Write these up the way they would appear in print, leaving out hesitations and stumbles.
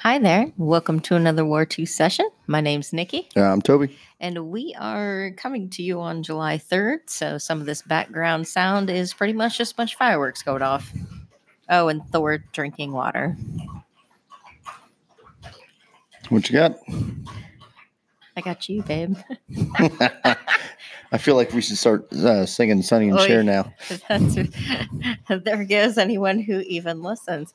Hi there. Welcome to another War 2 session. My name's Nikki, I'm Toby. and we are coming to you on July 3rd. So some of this background sound is pretty much just a bunch of fireworks going off. Oh, and Thor drinking water. What you got? I got you, babe. I feel like we should start singing Sonny and Cher now. There goes anyone who even listens.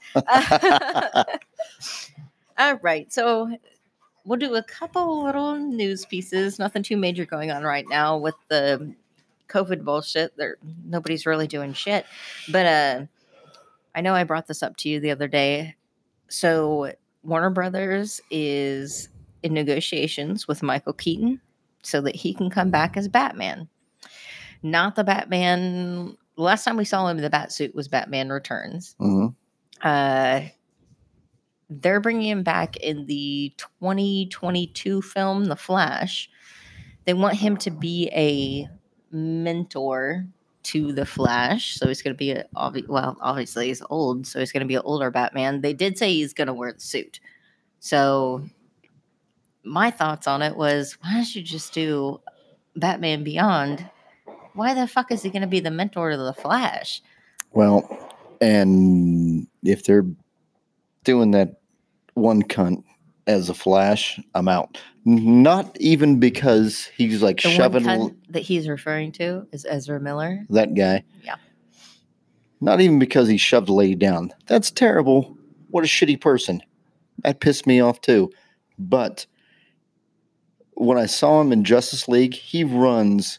All right. So we'll do a couple little news pieces. Nothing too major going on right now with the COVID bullshit. Nobody's really doing shit. But I know I brought this up to you the other day. So Warner Brothers is in negotiations with Michael Keaton so that he can come back as Batman. Not the Batman. Last time we saw him in the Batsuit was Batman Returns. Mm-hmm. They're bringing him back in the 2022 film, The Flash. They want him to be a mentor to the Flash. So he's going to be obviously he's old, so he's going to be an older Batman. They did say he's going to wear the suit. So my thoughts on it was, why don't you just do Batman Beyond? Why the fuck is he going to be the mentor to the Flash? Well, and if they're doing that one cunt as a Flash, I'm out. Not even because he's like The shoving one cunt that he's referring to is Ezra Miller. That guy. Yeah. Not even because he shoved a lady down. That's terrible. What a shitty person. That pissed me off too. But when I saw him in Justice League, he runs.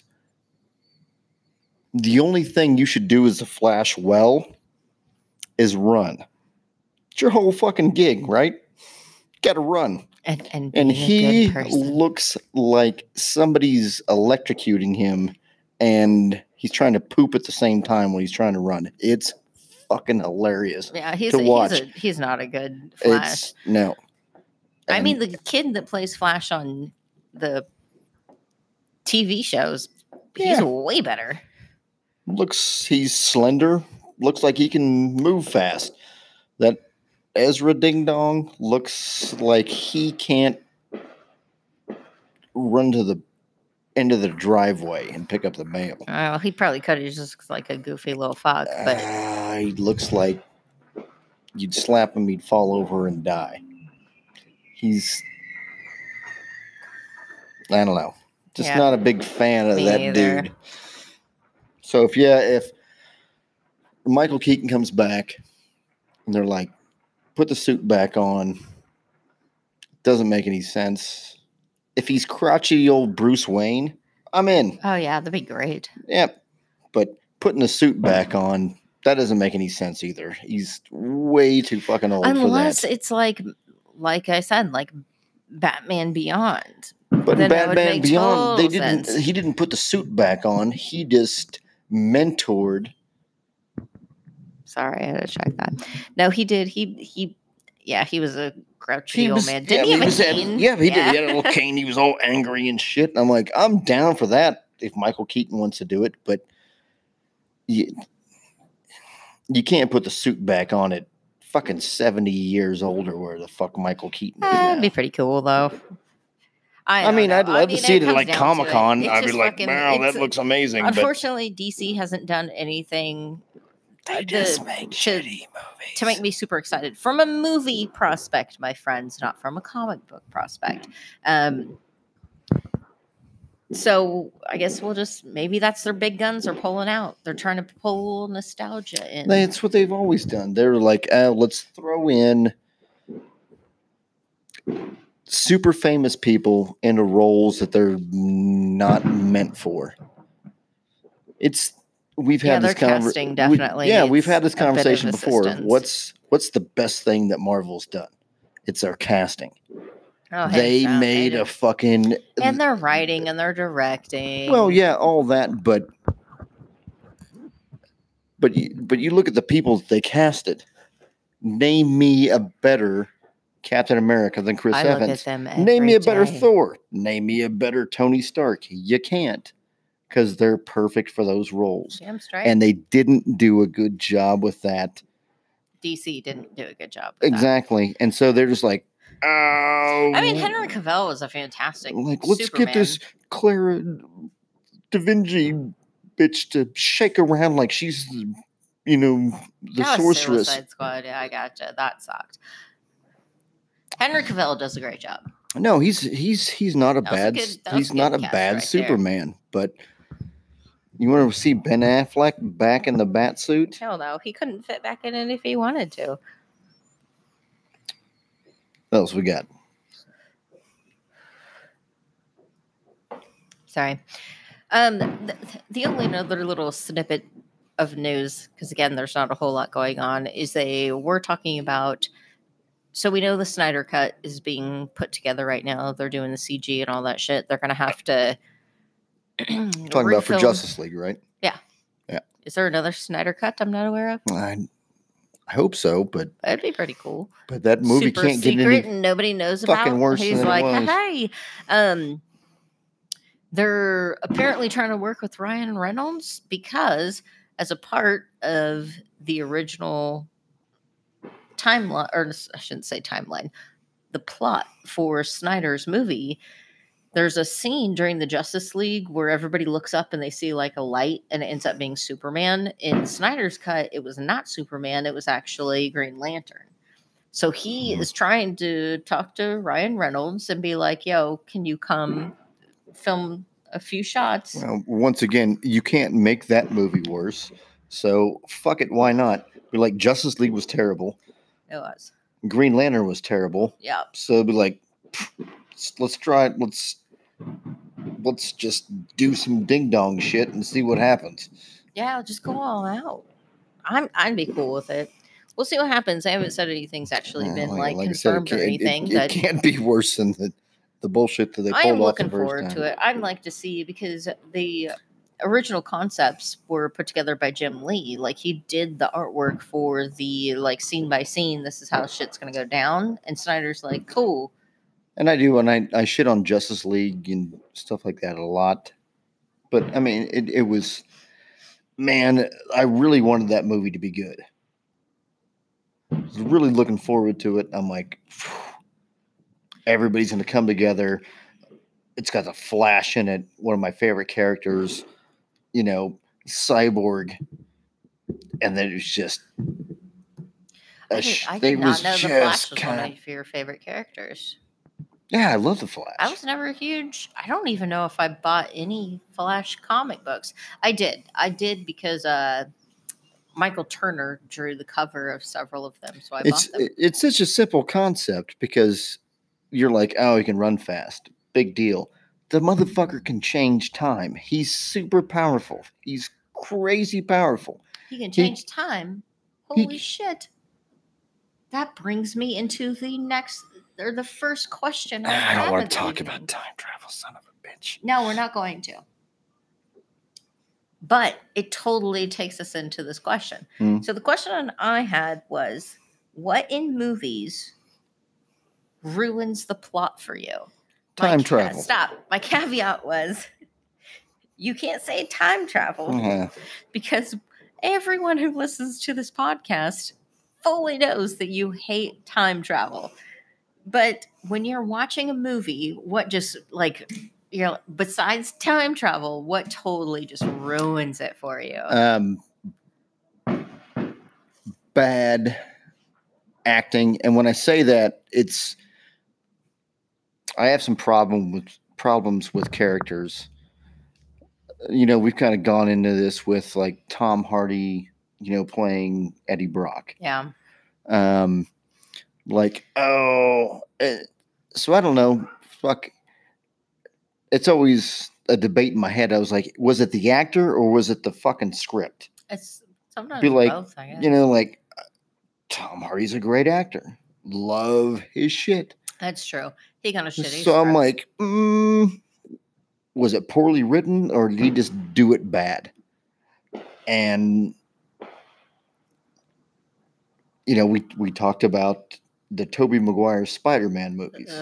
The only thing you should do as a Flash well is run. It's your whole fucking gig, right? Got to run. And he looks like somebody's electrocuting him and he's trying to poop at the same time when he's trying to run. It's fucking hilarious. Yeah, he's not a good Flash. No. I mean, the kid that plays Flash on the TV shows, he's way better. He's slender. Looks like he can move fast. That Ezra Ding Dong looks like he can't run to the end of the driveway and pick up the mail. Oh, he probably could. He just looks like a goofy little fuck. But he looks like you'd slap him, he'd fall over and die. I don't know. Just not a big fan of that either. Dude. So if Michael Keaton comes back and they're like, put the suit back on, doesn't make any sense. If he's crotchety old Bruce Wayne, I'm in. Oh yeah, that'd be great. Yeah, but putting the suit back on, that doesn't make any sense either. He's way too fucking old for that. Unless it's like I said, like Batman Beyond. But in Batman Beyond, he didn't put the suit back on. He just mentored. Sorry, I had to check that. No, he did. He was a grouchy old man. Didn't he have a cane? He did. He had a little cane. He was all angry and shit. And I'm like, I'm down for that if Michael Keaton wants to do it. But you can't put the suit back on at fucking 70 years old or where the fuck Michael Keaton is now. That'd be pretty cool, though. I'd love to see it at like Comic-Con. I'd be like, wow, that looks amazing. Unfortunately, DC hasn't done anything. They just make shitty movies. To make me super excited. From a movie prospect, my friends, not from a comic book prospect. So I guess maybe that's their big guns are pulling out. They're trying to pull nostalgia in. That's what they've always done. They're like, let's throw in super famous people into roles that they're not meant for. We've had this casting definitely. We've had this conversation before. What's the best thing that Marvel's done? It's their casting. Oh, they made a fucking and they're writing and they're directing. Well, yeah, all that, but you look at the people that they casted. Name me a better Captain America than Chris Evans. Look at them Name me a better Thor. Name me a better Tony Stark. You can't. Because they're perfect for those roles. Damn straight. And they didn't do a good job with that. DC didn't do a good job with that. And so they're just like, Oh, I mean, Henry Cavill was a fantastic. Like, let's Superman. get this Clara Da Vinci bitch to shake around like she's, you know, the that was sorceress. Suicide Squad. Yeah, I gotcha. That sucked. Henry Cavill does a great job. No, he's not a bad right Superman, but you want to see Ben Affleck back in the bat suit? Hell no, he couldn't fit back in it if he wanted to. What else we got? Sorry. The only other little snippet of news, because again, there's not a whole lot going on, is they were talking about. So we know the Snyder Cut is being put together right now. They're doing the CG and all that shit. They're going to have to. Talking about for Justice League, right? Yeah. Yeah. Is there another Snyder Cut I'm not aware of? I hope so, but that'd be pretty cool. But that movie Super can't get secret any and nobody knows fucking about. Worse He's than like, it was. hey, they're apparently trying to work with Ryan Reynolds because, as a part of the original timeline, or I shouldn't say timeline, the plot for Snyder's movie, there's a scene during the Justice League where everybody looks up and they see like a light and it ends up being Superman. In Snyder's cut, it was not Superman, it was actually Green Lantern. So he is trying to talk to Ryan Reynolds and be like, yo, can you come film a few shots? Well, once again, you can't make that movie worse. So fuck it, why not? Be like, Justice League was terrible. It was. Green Lantern was terrible. Yeah. So it'd be like, let's try it. Let's just do some ding dong shit and see what happens. Yeah, just go all out. I'd be cool with it. We'll see what happens. I haven't said anything's actually been confirmed or anything. It can't be worse than the bullshit that they pulled off. I am looking forward to it. I'd like to see, because the original concepts were put together by Jim Lee. Like, he did the artwork for the like scene by scene. This is how shit's gonna go down. And Snyder's like, cool. And I do, and I shit on Justice League and stuff like that a lot. But I mean, it was, man, I really wanted that movie to be good. I was really looking forward to it. I'm like, everybody's going to come together. It's got the Flash in it, one of my favorite characters, you know, Cyborg. And then it was just. I did not know the Flash was one of your favorite characters. Yeah, I love the Flash. I was never a huge. I don't even know if I bought any Flash comic books. I did because Michael Turner drew the cover of several of them, so I bought them. It's such a simple concept, because you're like, oh, he can run fast. Big deal. The motherfucker can change time. He's super powerful. He's crazy powerful. He can change time? Holy shit. That brings me into the first question. I don't want to talk about time travel, son of a bitch. No, we're not going to. But it totally takes us into this question. So the question I had was, what in movies ruins the plot for you? Time travel. Stop. My caveat was, you can't say time travel because everyone who listens to this podcast fully knows that you hate time travel. But when you're watching a movie, what just besides time travel, what totally just ruins it for you? Bad acting. And when I say that, I have some problems with characters. You know, we've kind of gone into this with like Tom Hardy, you know, playing Eddie Brock. Yeah. So I don't know. Fuck. It's always a debate in my head. I was like, was it the actor or was it the fucking script? It's sometimes both, I guess. You know, like, Tom Hardy's a great actor. Love his shit. That's true. He got a shitty. So I'm like, was it poorly written or did he just do it bad? And you know, we talked about the Tobey Maguire Spider-Man movies.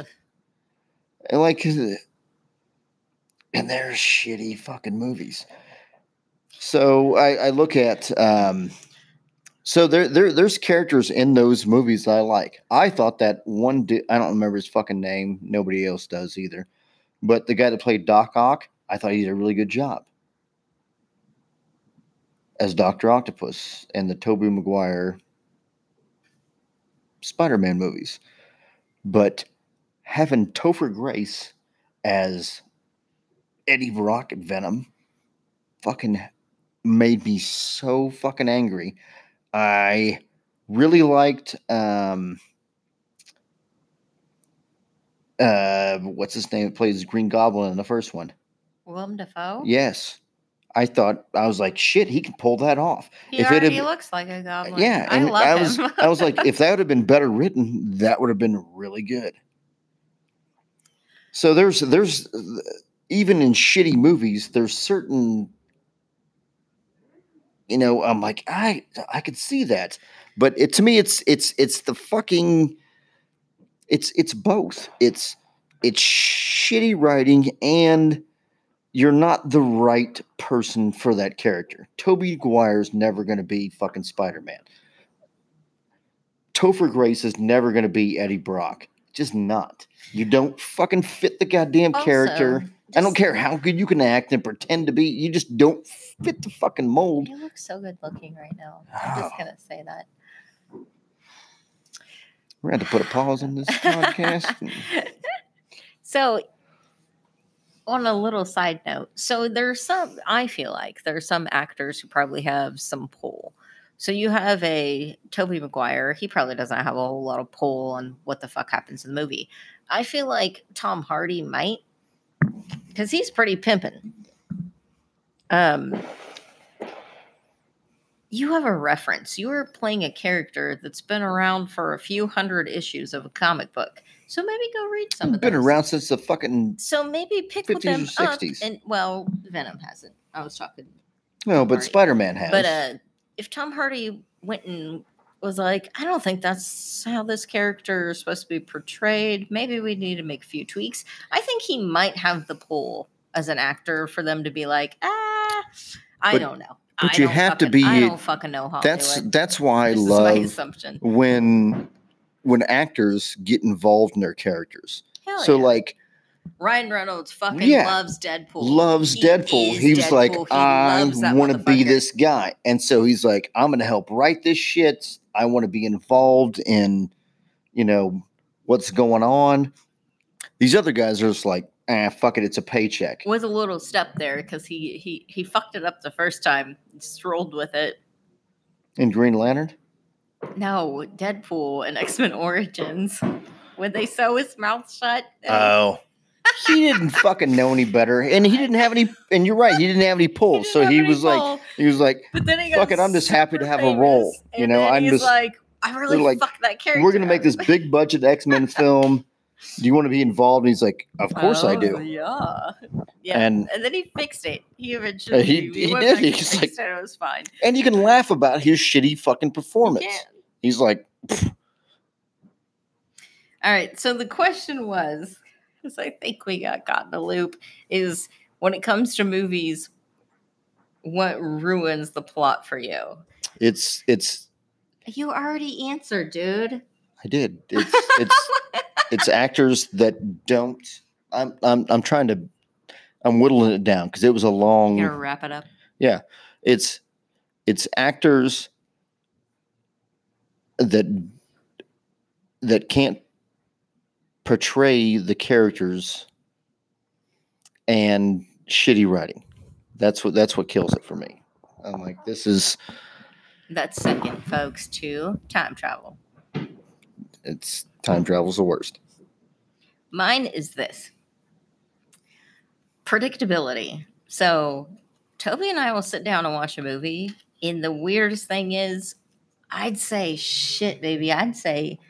And they're shitty fucking movies. So I look at So there's characters in those movies that I like. I thought that one, I don't remember his fucking name. Nobody else does either. But the guy that played Doc Ock, I thought he did a really good job as Dr. Octopus in the Tobey Maguire Spider-Man movies. But having Topher Grace as Eddie Brock at Venom fucking made me so fucking angry. I really liked what's his name that plays Green Goblin in the first one? Willem Dafoe? Yes. I was like, shit, he can pull that off. He already looks like a goblin. Yeah, and I was like, if that would have been better written, that would have been really good. So there's even in shitty movies, there's certain, I'm like, I could see that, but to me, it's the fucking, it's both. It's shitty writing and you're not the right person for that character. Tobey Maguire's never going to be fucking Spider-Man. Topher Grace is never going to be Eddie Brock. Just not. You don't fucking fit the goddamn character. I don't care how good you can act and pretend to be. You just don't fit the fucking mold. You look so good looking right now. I'm just going to say that. We're going to have to put a pause on this podcast. So, on a little side note, I feel like there's some actors who probably have some pull. So you have a Tobey Maguire. He probably doesn't have a whole lot of pull on what the fuck happens in the movie. I feel like Tom Hardy might, because he's pretty pimping. You have a reference. You are playing a character that's been around for a few hundred issues of a comic book. So maybe go read some of them. Been around since the fucking So maybe pick 50s them or 60s. up. And, well, Venom hasn't. I was talking. No, but Spider-Man has. But if Tom Hardy went and was like, I don't think that's how this character is supposed to be portrayed. Maybe we need to make a few tweaks. I think he might have the pull as an actor for them to be like, I don't know. But you have to be. I don't fucking know how. That's why I love my assumption. when actors get involved in their characters. Hell so yeah. Like Ryan Reynolds fucking loves Deadpool. He was like, I want to be this guy, and so he's like, I'm going to help write this shit. I want to be involved in, what's going on. These other guys are just like, fuck it, it's a paycheck. With a little step there because he fucked it up the first time, just rolled with it. In Green Lantern? No, Deadpool and X-Men Origins. When they sew his mouth shut. Oh. He didn't fucking know any better. And he didn't have any, and you're right, he didn't have any pull. So he was like, but then he fuck it, I'm just happy to have a role. I'm just like, I really fucked that character. We're going to make this big budget X-Men film. Do you want to be involved? And he's like, of course I do. Yeah. And then he fixed it. He eventually he did. He's like, it was fine. And you can laugh about his shitty fucking performance. He's like, pfft. All right. So the question was, because I think we got caught in a loop, is when it comes to movies, what ruins the plot for you? It's. You already answered, dude. I did. It's actors that don't. I'm whittling it down because it was a long. You're gonna wrap it up. Yeah, it's actors that can't portray the characters and shitty writing. That's what kills it for me. I'm like, this is. That's second, folks, to time travel. It's time travel's the worst. Mine is this. Predictability. So Toby and I will sit down and watch a movie. And the weirdest thing is, I'd say, shit, baby. I'd say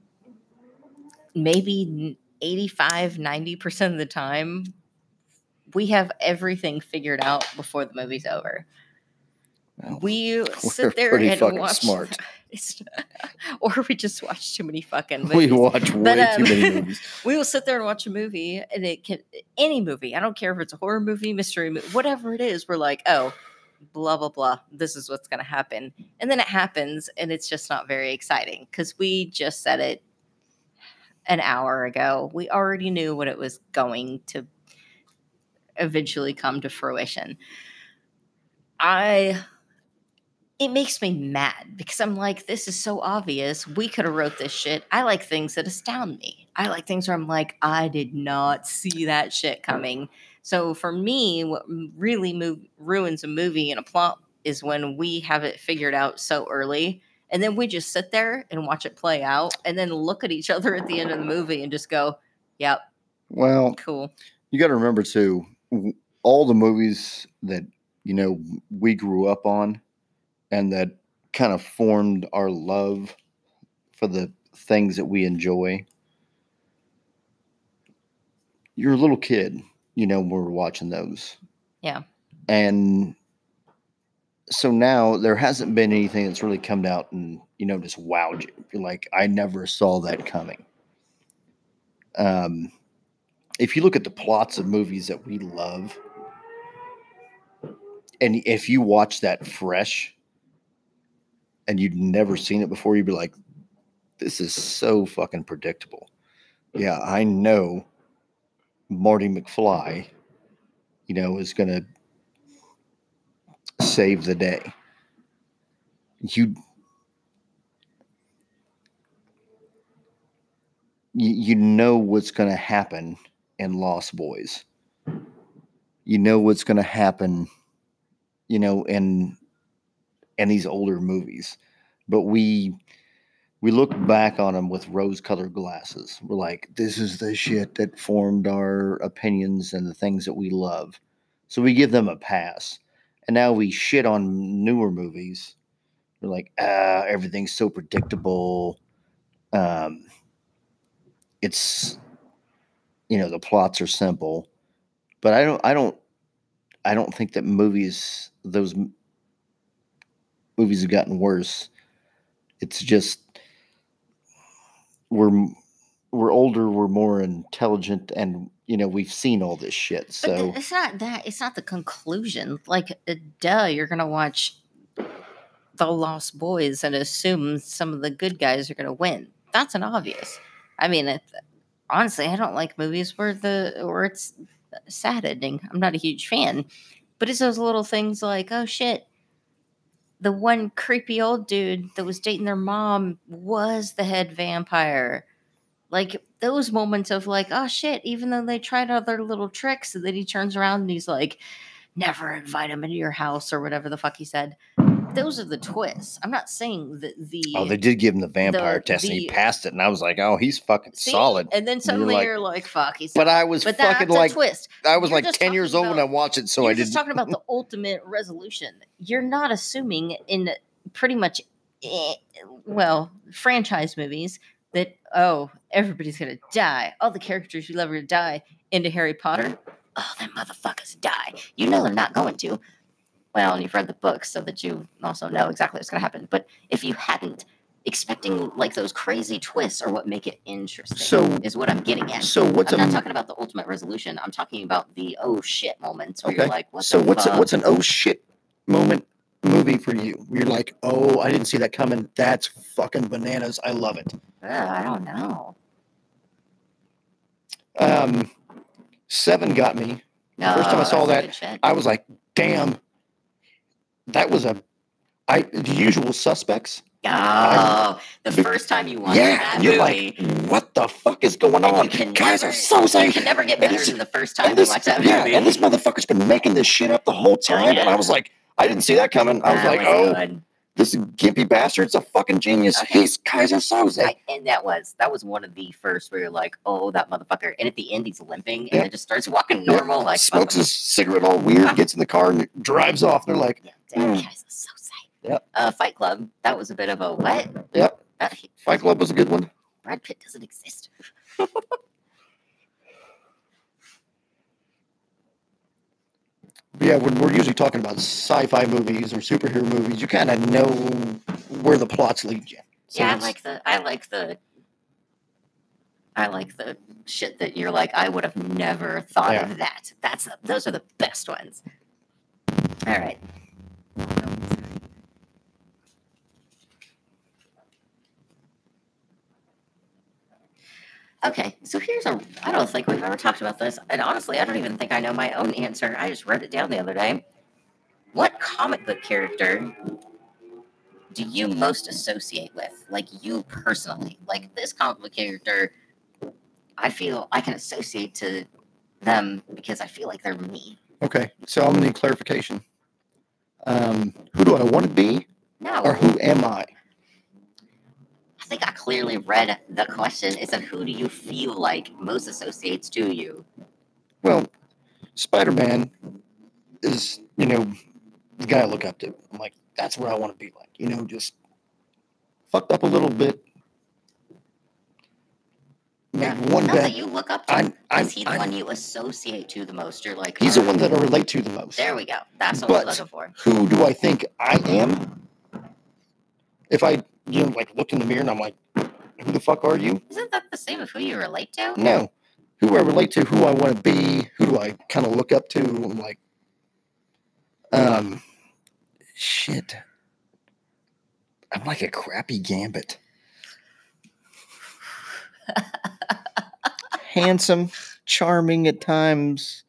maybe 85, 90% of the time, we have everything figured out before the movie's over. Well, we sit there and watch. Smart. Or we just watch too many fucking movies. We watch way too many movies. We will sit there and watch a movie, and any movie. I don't care if it's a horror movie, mystery movie, whatever it is. We're like, oh, blah, blah, blah. This is what's going to happen. And then it happens, and it's just not very exciting because we just said it an hour ago. We already knew what it was going to eventually come to fruition. It makes me mad because I'm like, this is so obvious. We could have wrote this shit. I like things that astound me. I like things where I'm like, I did not see that shit coming. So for me, what really ruins a movie and a plot is when we have it figured out so early, and then we just sit there and watch it play out, and then look at each other at the end of the movie and just go, "Yep, well, cool." You got to remember too, all the movies that we grew up on, and that kind of formed our love for the things that we enjoy. You're a little kid, when we're watching those. Yeah. And so now there hasn't been anything that's really come out and, just wowed you. You're like, I never saw that coming. If you look at the plots of movies that we love, and if you watch that fresh and you'd never seen it before, you'd be like, this is so fucking predictable. Yeah, I know Marty McFly, is going to save the day. You know what's going to happen in Lost Boys. You know what's going to happen, in these older movies. But we look back on them with rose-colored glasses. We're like, this is the shit that formed our opinions and the things that we love. So we give them a pass. And now we shit on newer movies. We're like, everything's so predictable. It's, the plots are simple. But I don't think that those movies have gotten worse. It's just we're older, we're more intelligent, and we've seen all this shit. So but it's not that. It's not the conclusion. Like, duh, you're gonna watch The Lost Boys and assume some of the good guys are gonna win. That's an obvious. I mean, honestly, I don't like movies where it's a sad ending. I'm not a huge fan, but it's those little things like, oh shit, the one creepy old dude that was dating their mom was the head vampire. Like those moments of like, oh shit, even though they tried other little tricks, and then he turns around and he's like, never invite him into your house or whatever the fuck he said. Those are the twists. I'm not saying that they did give him the vampire test and he passed it, and I was like, oh, he's fucking solid. And then suddenly you're like, fuck, he's but I was fucking like twist. I was like 10 years old when I watched it, so I didn't. Just talking about the ultimate resolution. You're not assuming in pretty much franchise movies that everybody's gonna die. All the characters you love are gonna die. Into Harry Potter, them motherfuckers die. You know they're not going to. Well, you've read the books so that you also know exactly what's going to happen. But if you hadn't, expecting like those crazy twists are what make it interesting. Is what I'm getting at. So I'm not talking about the ultimate resolution. I'm talking about the oh shit moments where you're like, what? So what's an oh shit moment movie for you? You're like, oh, I didn't see that coming. That's fucking bananas. I love it. I don't know. Seven got me. The first time I saw that, I was like, damn. That was The Usual Suspects. Oh, the first time you watched that movie. You're like, what the fuck is going on? Guys are so safe. You can never get better than the first time you watch that movie. Yeah, and this motherfucker's been making this shit up the whole time. And I was like, I didn't see that coming. I was like, this gimpy bastard's a fucking genius. He's Kaiser Soze. And that was one of the first where you're like, oh, that motherfucker. And at the end, he's limping and it just starts walking normal. Like smokes his cigarette all weird, gets in the car and drives off. They're like, Kaiser Soze. Yep. Fight Club. That was a bit of a what? Yep. Fight Club was a good one. Brad Pitt doesn't exist. Yeah, when we're usually talking about sci-fi movies or superhero movies, you kind of know where the plots lead you. So I like the shit that you're like, I would have never thought of that. Those are the best ones. All right. Okay, so I don't think we've ever talked about this, and honestly, I don't even think I know my own answer. I just wrote it down the other day. What comic book character do you most associate with? Like you personally? Like this comic book character, I feel I can associate to them because I feel like they're me. Okay, so I'm gonna need clarification. Who do I want to be? No. Or who am I? I think I clearly read the question. It said, who do you feel like most associates to you? Well, Spider-Man is, the guy I look up to. I'm like, that's what I want to be like. Just fucked up a little bit. Yeah, one bad. That you look up to. Is he the one you associate to the most? You're like, he's the one that I relate to the most. There we go. That's what I'm looking for. Who do I think I am? If I, looked in the mirror and I'm like, who the fuck are you? Isn't that the same as who you relate to? No. Who I relate to, who I want to be, who do I kind of look up to? I'm like, shit. I'm like a crappy Gambit. Handsome, charming at times.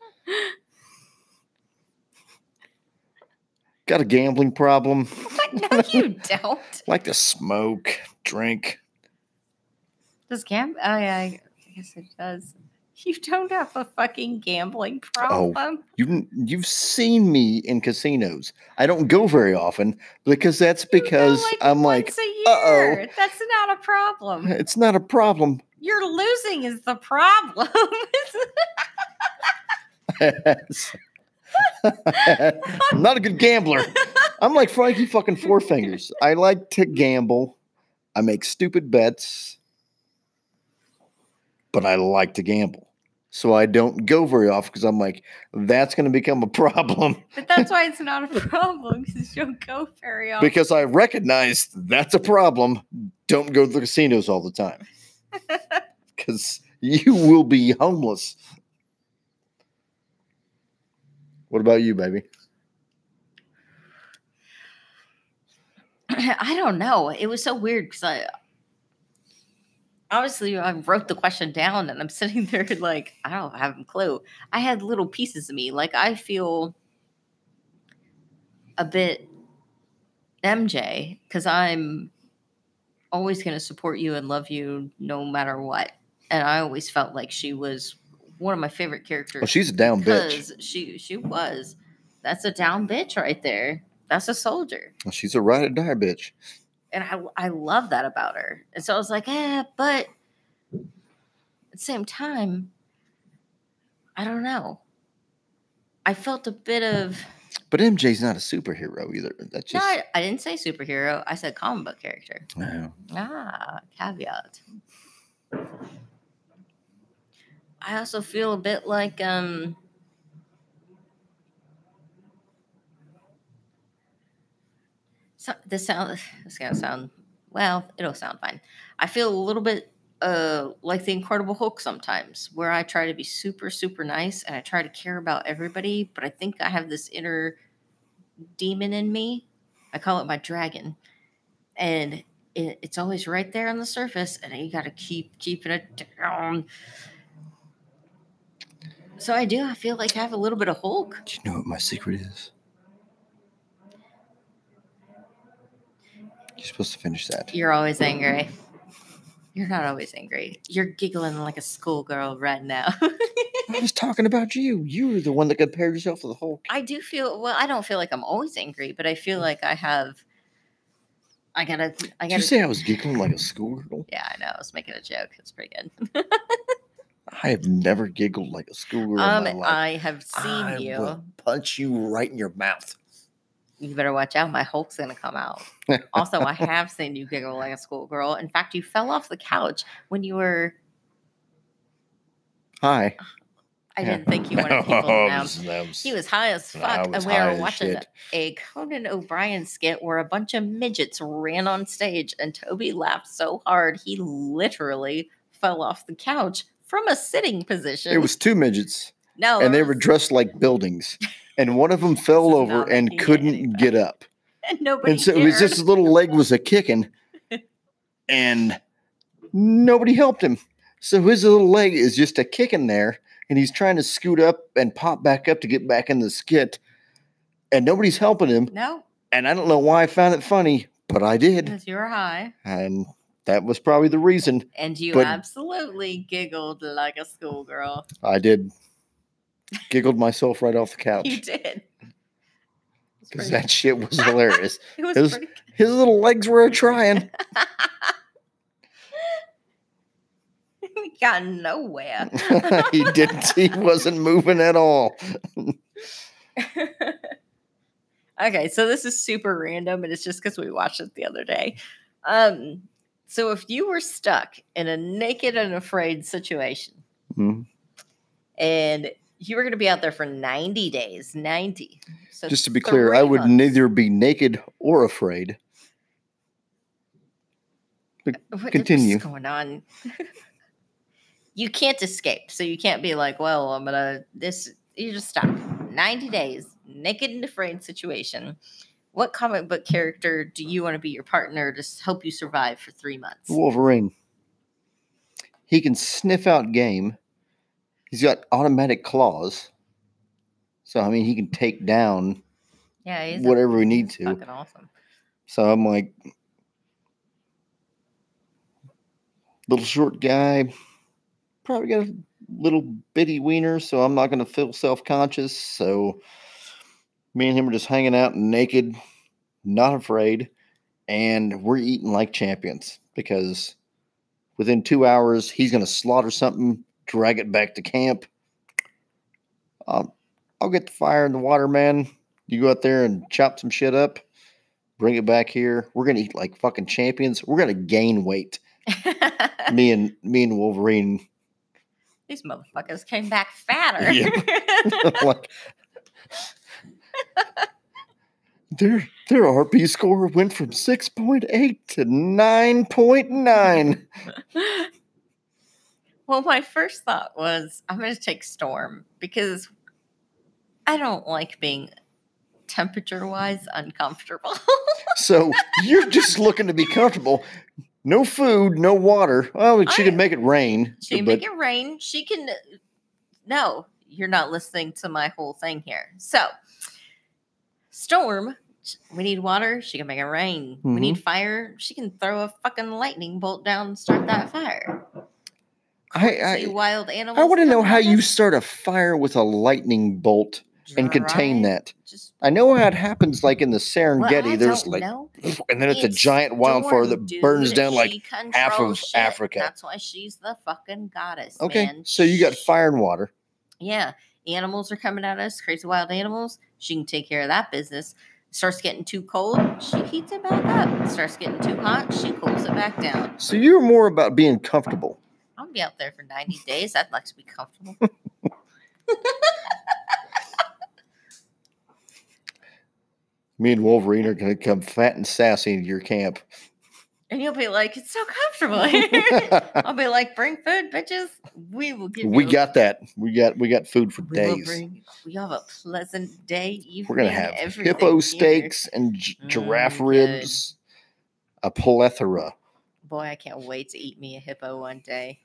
Got a gambling problem. No, you don't. Like to smoke, drink. Does Oh, yeah, I guess it does. You don't have a fucking gambling problem. Oh, you've seen me in casinos. I don't go very often because that's because I'm like, uh-oh. That's not a problem. It's not a problem. You're losing is the problem. I'm not a good gambler. I'm like Frankie fucking Four Fingers. I like to gamble. I make stupid bets. But I like to gamble. So I don't go very often because I'm like, that's going to become a problem. But that's why it's not a problem because you don't go very often. Because I recognize that's a problem. Don't go to the casinos all the time. Because you will be homeless. What about you, baby? I don't know. It was so weird because obviously I wrote the question down and I'm sitting there like, I don't have a clue. I had little pieces of me. Like I feel a bit MJ because I'm always going to support you and love you no matter what. And I always felt like she was one of my favorite characters. Well, she's a down bitch. She was. That's a down bitch right there. That's a soldier. Well, she's a ride or die bitch. And I love that about her. And so I was like, but at the same time, I don't know. I felt a bit of... But MJ's not a superhero either. That's just... No, I didn't say superhero. I said comic book character. No. Caveat. I also feel a bit like... So this gonna sound, well, it'll sound fine. I feel a little bit like the Incredible Hulk sometimes, where I try to be super, super nice and I try to care about everybody, but I think I have this inner demon in me. I call it my dragon. And it's always right there on the surface, and you got to keep keeping it down. So I feel like I have a little bit of Hulk. Do you know what my secret is? You're supposed to finish that. You're always angry. You're not always angry. You're giggling like a schoolgirl right now. I was talking about you. You were the one that compared yourself to the Hulk. I do feel, well, I don't feel like I'm always angry, but I feel like I gotta. Did you say I was giggling like a schoolgirl? Yeah, I know. I was making a joke. It's pretty good. I have never giggled like a schoolgirl in my life. I have seen you. I will punch you right in your mouth. You better watch out. My Hulk's going to come out. Also, I have seen you giggle like a schoolgirl. In fact, you fell off the couch when you were... Hi. I didn't think you wanted people to know. He was high as fuck. And we were watching a Conan O'Brien skit where a bunch of midgets ran on stage and Toby laughed so hard he literally fell off the couch from a sitting position. It was two midgets. No. And they were dressed like buildings. And one of them fell over and couldn't get up. And nobody And so cared. it was just his little leg was a kicking. And nobody helped him. So his little leg is just a kicking there. And he's trying to scoot up and pop back up to get back in the skit. And nobody's helping him. No. And I don't know why I found it funny, but I did. Because you were high. And that was probably the reason. And you absolutely giggled like a schoolgirl. I did. Giggled myself right off the couch. You did. Because that shit was hilarious. It was his little legs were trying. He got nowhere. He didn't. He wasn't moving at all. Okay, so this is super random, and it's just because we watched it the other day. So if you were stuck in a naked and afraid situation, and you were going to be out there for 90 days, 90. So just to be clear, I would neither be naked or afraid. Continue. What's going on? You can't escape, so you can't be like, well, I'm gonna this. You just stop. 90 days, naked and afraid situation. What comic book character do you want to be your partner to help you survive for 3 months? Wolverine. He can sniff out game. He's got automatic claws. So, I mean, he can take down whatever we need to. Fucking awesome. So I'm like, little short guy, probably got a little bitty wiener, so I'm not going to feel self-conscious. So me and him are just hanging out naked, not afraid, and we're eating like champions because within 2 hours, he's going to slaughter something, drag it back to camp. I'll get the fire and the water, man. You go out there and chop some shit up, bring it back here. We're going to eat like fucking champions. We're going to gain weight. me and Wolverine. These motherfuckers came back fatter. Yeah. Like, their RP score went from 6.8 to 9.9. Well, my first thought was I'm going to take Storm because I don't like being temperature-wise uncomfortable. So you're just looking to be comfortable. No food, no water. Oh, she can make it rain. She can make it rain. She can. No, you're not listening to my whole thing here. So, Storm, we need water. She can make it rain. We need fire. She can throw a fucking lightning bolt down and start that fire. Wild animals. I want to know how you start a fire with a lightning bolt and contain that. I know how it happens, like in the Serengeti. There's like, and then it's a giant wildfire that burns down like half of Africa. That's why she's the fucking goddess. Okay, man. So you got fire and water. Yeah, animals are coming at us, crazy wild animals. She can take care of that business. Starts getting too cold, she heats it back up. Starts getting too hot, she cools it back down. So you're more about being comfortable. I'll be out there for 90 days. I'd like to be comfortable. Me and Wolverine are going to come fat and sassy into your camp. And you'll be like, it's so comfortable here. I'll be like, bring food, bitches. We will give you. We got that. We got food for days. We have a pleasant day. We're going to have hippo steaks and giraffe ribs. A plethora. Boy, I can't wait to eat me a hippo one day.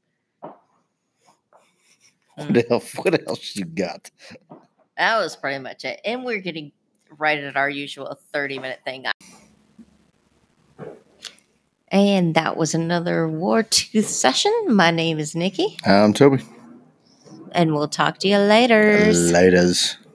What else you got? That was pretty much it. And we're getting right at our usual 30-minute thing. And that was another War Tooth session. My name is Nikki. I'm Toby. And we'll talk to you later. Laters.